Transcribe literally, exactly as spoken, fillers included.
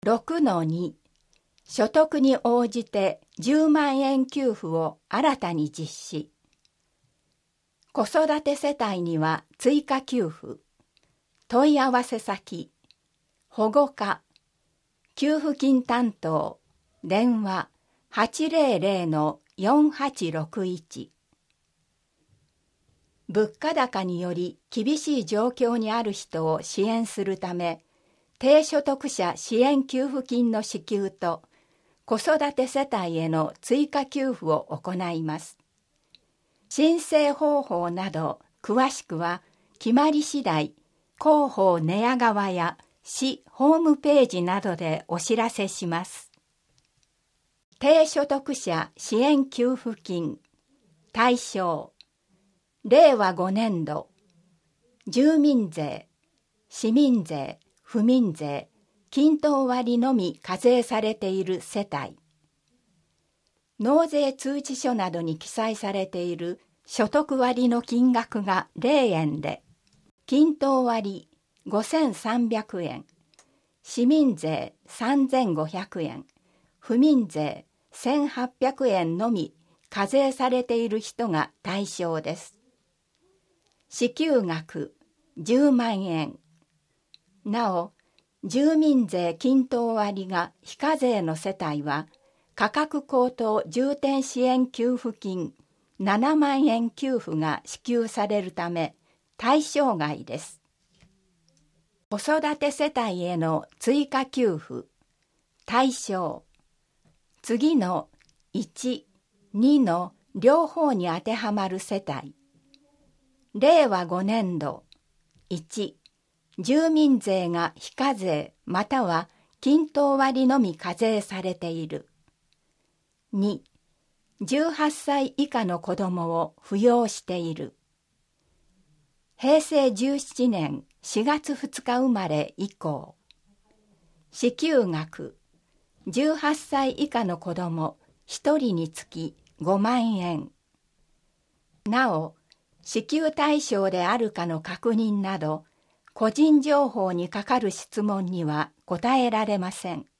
ろくのに 所得に応じてじゅうまんえん給付を新たに実施。子育て世帯には追加給付。問い合わせ先、保護課、給付金担当、電話 はちぜろぜろのよんはちろくいち。物価高により厳しい状況にある人を支援するため、低所得者支援給付金の支給と子育て世帯への追加給付を行います。申請方法など詳しくは決まり次第、広報寝屋川や市ホームページなどでお知らせします。低所得者支援給付金対象、れいわごねんど、住民税、市民税、府民税、均等割のみ課税されている世帯。納税通知書などに記載されている所得割の金額がれいえんで、均等割ごせんさんびゃくえん、市民税さんぜんごひゃくえん、府民税せんはっぴゃくえんのみ課税されている人が対象です。支給額じゅうまんえん。なお、住民税均等割が非課税の世帯は、価格高騰重点支援給付金ななまんえん給付が支給されるため、対象外です。子育て世帯への追加給付、対象、次のいち、にの両方に当てはまる世帯。れいわごねんど、いち、住民税が非課税または均等割のみ課税されている。に、じゅうはっさい以下の子どもを扶養している。へいせいじゅうななねんしがつふつか生まれ以降。支給額、じゅうはっさい以下の子どもひとりにつきごまんえん。なお、支給対象であるかの確認など、個人情報にかかる質問には答えられません。